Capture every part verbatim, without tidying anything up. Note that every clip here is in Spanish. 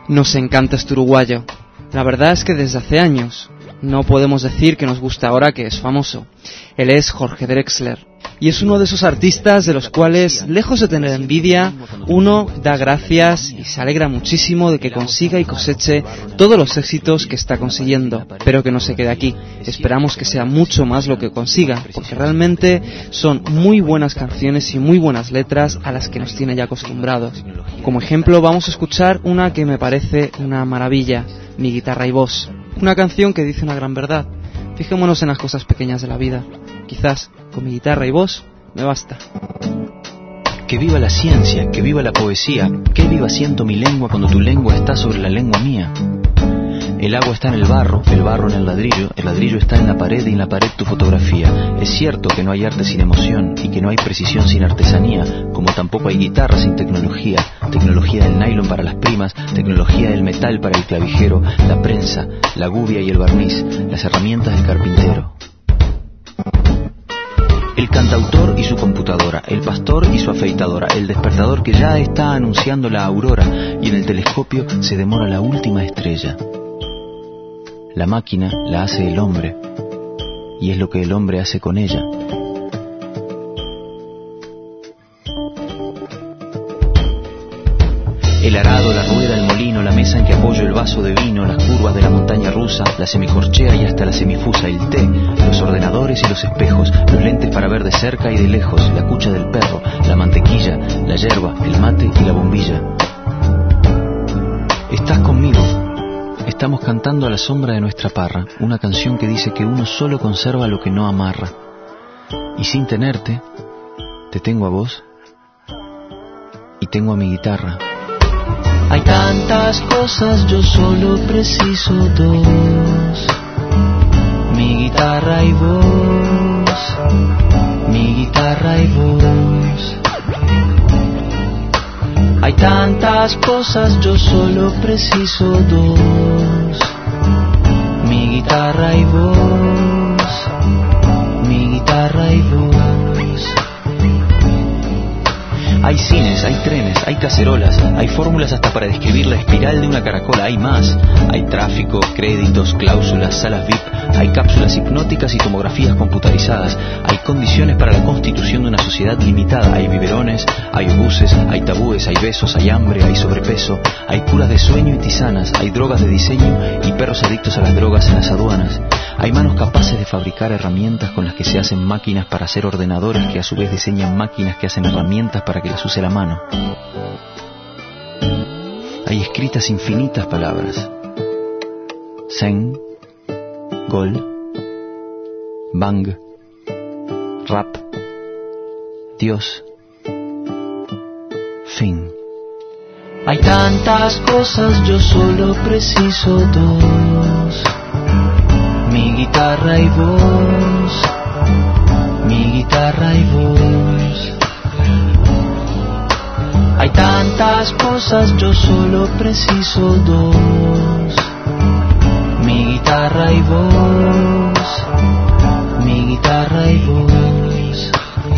Nos encanta este uruguayo. La verdad es que desde hace años no podemos decir que nos gusta ahora que es famoso. Él es Jorge Drexler y es uno de esos artistas de los cuales, lejos de tener envidia, uno da gracias y se alegra muchísimo de que consiga y coseche todos los éxitos que está consiguiendo, pero que no se quede aquí. Esperamos que sea mucho más lo que consiga, porque realmente son muy buenas canciones y muy buenas letras a las que nos tiene ya acostumbrados. Como ejemplo vamos a escuchar una que me parece una maravilla, Mi guitarra y voz, una canción que dice una gran verdad. Fijémonos en las cosas pequeñas de la vida. Quizás con mi guitarra y voz me basta. Que viva la ciencia, que viva la poesía, que viva siento mi lengua cuando tu lengua está sobre la lengua mía. El agua está en el barro, el barro en el ladrillo, el ladrillo está en la pared y en la pared tu fotografía. Es cierto que no hay arte sin emoción y que no hay precisión sin artesanía, como tampoco hay guitarra sin tecnología, tecnología del nylon para las primas, tecnología del metal para el clavijero, la prensa, la gubia y el barniz, las herramientas del carpintero. El cantautor y su computadora, el pastor y su afeitadora, el despertador que ya está anunciando la aurora y en el telescopio se demora la última estrella. La máquina la hace el hombre y es lo que el hombre hace con ella. El arado, la rueda, el molino, la mesa en que apoyo el vaso de vino, las curvas de la montaña rusa, la semicorchea y hasta la semifusa, el té, los ordenadores y los espejos, los lentes para ver de cerca y de lejos, la cucha del perro, la mantequilla, la yerba, el mate y la bombilla. Estás conmigo. Estamos cantando a la sombra de nuestra parra, una canción que dice que uno solo conserva lo que no amarra. Y sin tenerte, te tengo a vos y tengo a mi guitarra. Hay tantas cosas, yo solo preciso dos. Mi guitarra y vos, mi guitarra y vos. Hay tantas cosas, yo solo preciso dos. Mi guitarra y vos, mi guitarra y vos. Hay cines, hay trenes, hay cacerolas, hay fórmulas hasta para describir la espiral de una caracola, hay más. Hay tráfico, créditos, cláusulas, salas V I P, hay cápsulas hipnóticas y tomografías computarizadas, hay condiciones para la constitución de una sociedad limitada, hay biberones, hay obuses, hay tabúes, hay besos, hay hambre, hay sobrepeso, hay curas de sueño y tisanas, hay drogas de diseño y perros adictos a las drogas en las aduanas. Hay manos capaces de fabricar herramientas con las que se hacen máquinas para hacer ordenadores que a su vez diseñan máquinas que hacen herramientas para que las use la mano. Hay escritas infinitas palabras. Zen, gol, bang, rap, Dios, fin. Hay tantas cosas, yo solo preciso dos. Mi guitarra y vos, mi guitarra y vos. Hay tantas cosas, yo solo preciso dos. Mi guitarra y vos, mi guitarra y vos.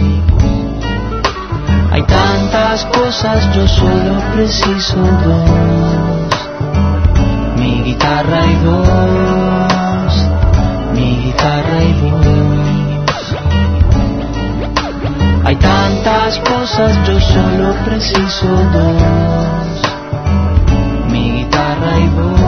Hay tantas cosas, yo solo preciso dos. Mi guitarra y vos, mi guitarra y vos. Hay tantas cosas, yo solo preciso dos. Mi guitarra y vos.